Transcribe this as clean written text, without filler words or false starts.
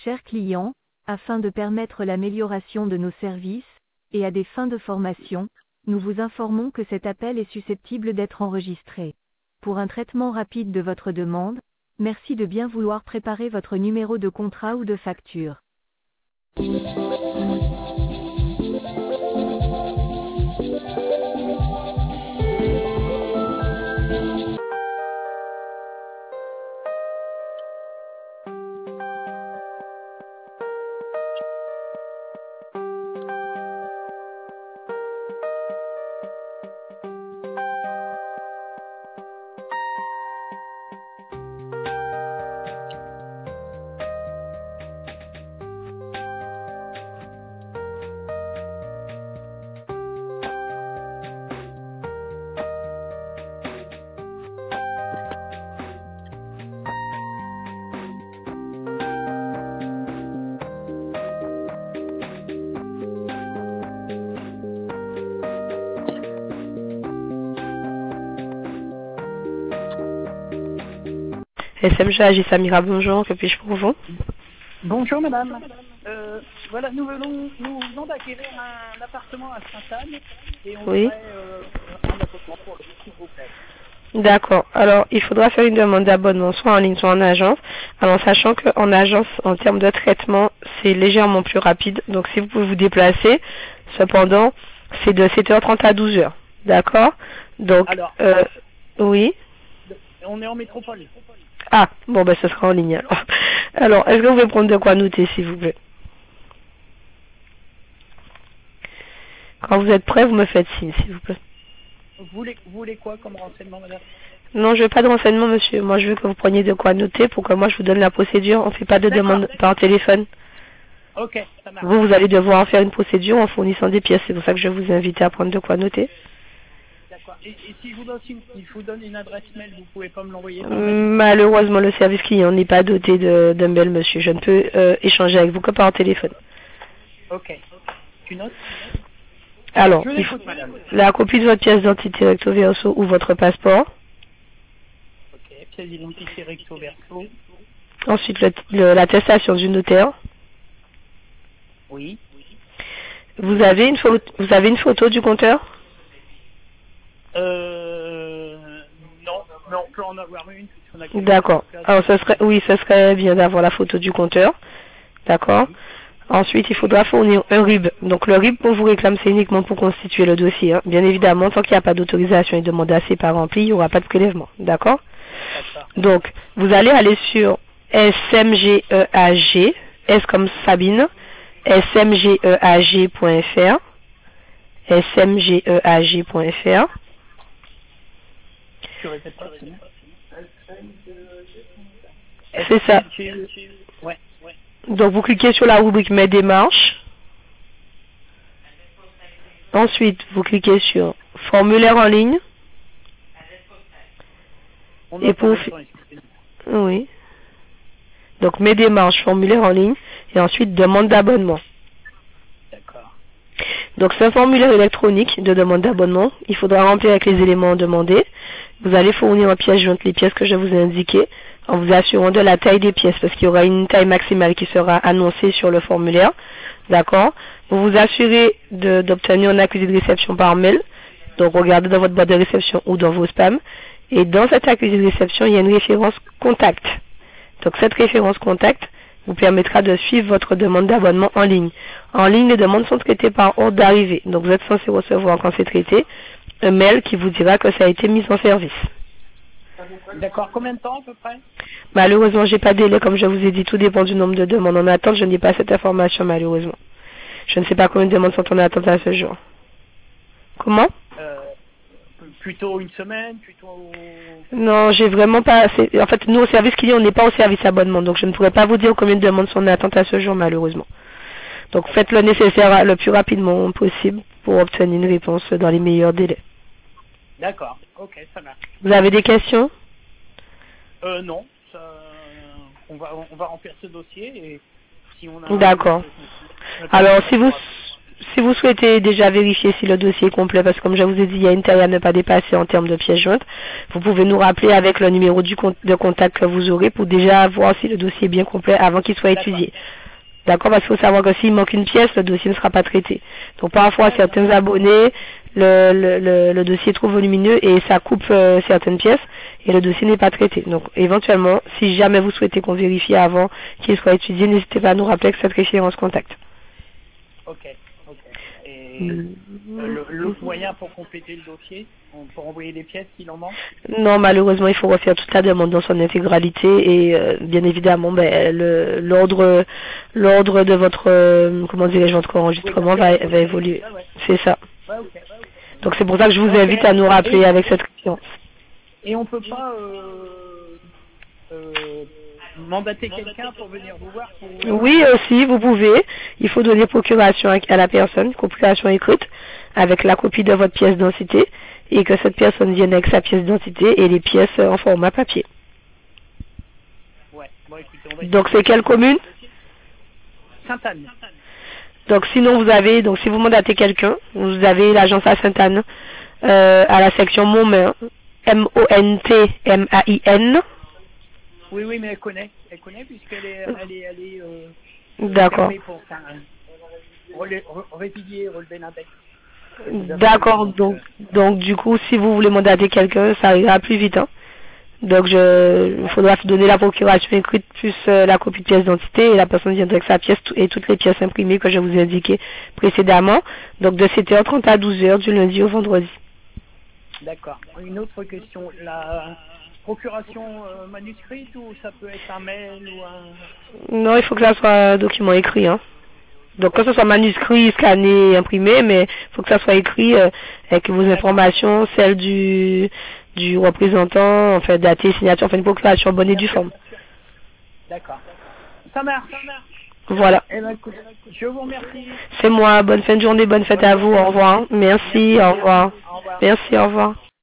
Chers clients, afin de permettre l'amélioration de nos services, et à des fins de formation, nous vous informons que cet appel est susceptible d'être enregistré. Pour un traitement rapide de votre demande, merci de bien vouloir préparer votre numéro de contrat ou de facture. SMG Agis Samira, bonjour, que puis-je pour vous? Bonjour madame. Voilà, nous venons d'acquérir un appartement à Sainte-Anne et on Oui. voudrait un abonnement pour lui, s'il vous plaît. D'accord. Alors, il faudra faire une demande d'abonnement, soit en ligne, soit en agence. Alors, sachant qu'en agence, en termes de traitement, c'est légèrement plus rapide. Donc, si vous pouvez vous déplacer, cependant, c'est de 7h30 à 12h. D'accord? Donc, Alors, oui. on est en métropole. Ah, bon, ben, ce sera en ligne, alors. Alors, est-ce que vous pouvez prendre de quoi noter, s'il vous plaît? Quand vous êtes prêt, vous me faites signe, s'il vous plaît. Vous voulez quoi comme renseignement madame? Non, je veux pas de renseignements, monsieur. Moi, je veux que vous preniez de quoi noter pour que moi, je vous donne la procédure. On ne fait pas de demande par téléphone. Ok, ça marche. Vous allez devoir en faire une procédure en fournissant des pièces. C'est pour ça que je vais vous inviter à prendre de quoi noter. D'accord. Et si je vous donne une adresse mail, vous pouvez pas me l'envoyer par mail? Malheureusement, le service client n'est pas doté d'un mail, monsieur. Je ne peux échanger avec vous que par téléphone. Ok. Tu notes? Alors, Je il faut l'écoute madame. la copie de votre pièce d'identité recto verso ou votre passeport. Ok, pièce d'identité recto verso. Ensuite, l'attestation du notaire. Oui. Vous avez une photo du compteur? Non, mais on peut en avoir une. D'accord. Alors, ce serait bien d'avoir la photo du compteur. D'accord. Ensuite, il faudra fournir un RIB. Donc, le RIB qu'on vous réclame, c'est uniquement pour constituer le dossier. Hein. Bien évidemment, tant qu'il n'y a pas d'autorisation et demande assez pas remplie, il n'y aura pas de prélèvement. D'accord? Donc, vous allez aller sur SMGEAG, S comme Sabine, smgeag.fr, smgeag.fr. Tu répètes pas, c'est bon. C'est ça. Ouais. Donc, vous cliquez sur la rubrique Mes démarches. Ensuite, vous cliquez sur Formulaire en ligne. Et pour... Oui. Donc, Mes démarches, formulaire en ligne. Et ensuite, demande d'abonnement. D'accord. Donc, c'est un formulaire électronique de demande d'abonnement. Il faudra remplir avec les éléments demandés. Vous allez fournir en pièces jointes les pièces que je vous ai indiquées, en vous assurant de la taille des pièces, parce qu'il y aura une taille maximale qui sera annoncée sur le formulaire. D'accord? Vous vous assurez d'obtenir un accusé de réception par mail. Donc, regardez dans votre boîte de réception ou dans vos spams. Et dans cet accusé de réception, il y a une référence contact. Donc, cette référence contact vous permettra de suivre votre demande d'abonnement en ligne. En ligne, les demandes sont traitées par ordre d'arrivée. Donc, vous êtes censé recevoir, quand c'est traité, un mail qui vous dira que ça a été mis en service. D'accord. Combien de temps à peu près? Malheureusement, j'ai pas de délai, comme je vous ai dit, tout dépend du nombre de demandes en attente. Je n'ai pas cette information, malheureusement. Je ne sais pas combien de demandes sont en attente à ce jour. Comment? Plutôt une semaine, plutôt... Non, j'ai vraiment pas... En fait, nous, au service client, on n'est pas au service abonnement, donc je ne pourrais pas vous dire combien de demandes sont en attente à ce jour, malheureusement. Donc, faites le nécessaire le plus rapidement possible pour obtenir une réponse dans les meilleurs délais. D'accord, ok, ça marche. Vous avez des questions? Non, on va remplir ce dossier et si on a... D'accord. Alors, si vous souhaitez déjà vérifier si le dossier est complet, parce que comme je vous ai dit, il y a une taille à ne pas dépasser en termes de pièces jointes, vous pouvez nous rappeler avec le numéro de contact que vous aurez pour déjà voir si le dossier est bien complet avant qu'il soit étudié. D'accord, parce qu'il faut savoir que s'il manque une pièce, le dossier ne sera pas traité. Donc parfois, certains abonnés, le dossier est trop volumineux et ça coupe certaines pièces et le dossier n'est pas traité. Donc éventuellement, si jamais vous souhaitez qu'on vérifie avant qu'il soit étudié, n'hésitez pas à nous rappeler avec cette référence contact. Ok. Et l'autre moyen pour compléter le dossier, pour envoyer les pièces s'il en manque? Non, malheureusement, il faut refaire toute la demande dans son intégralité et bien évidemment, l'ordre de votre, comment dirais-je, votre enregistrement va évoluer. C'est ça. Ouais, ok. Donc c'est pour ça que je vous invite à nous rappeler avec cette référence. Et on peut pas mandater quelqu'un pour venir vous voir Oui, aussi, vous pouvez. Il faut donner procuration à la personne, procuration écrite, avec la copie de votre pièce d'identité, et que cette personne vienne avec sa pièce d'identité et les pièces en format papier. Ouais. Bon, écoutez, on va donc c'est quelle commune? Sainte-Anne. Donc sinon si vous mandatez quelqu'un, vous avez l'agence à Sainte-Anne, à la section Montmain, Montmain. Oui, mais elle connaît puisqu'elle est d'accord. fermée pour ça. Résilier, relever l'index. D'accord, donc du coup, si vous voulez mandater quelqu'un, ça ira plus vite, hein. Donc il faudra donner la procuration écrite plus la copie de pièce d'identité et la personne viendra avec sa pièce et toutes les pièces imprimées que je vous ai indiquées précédemment. Donc de 7h30 à 12h du lundi au vendredi. D'accord. Une autre question, la procuration manuscrite ou ça peut être un mail ou un... Non, il faut que ça soit un document écrit, hein. Donc que ce soit manuscrit, scanné, imprimé, mais il faut que ça soit écrit avec vos informations, celles du représentant, enfin daté, signature, enfin une procuration bonne et due forme. D'accord. Ça marche. Voilà. Eh ben, écoute, je vous remercie. C'est moi, bonne fin de journée, bonne fête à vous, au revoir. Merci, au revoir. Merci, au revoir.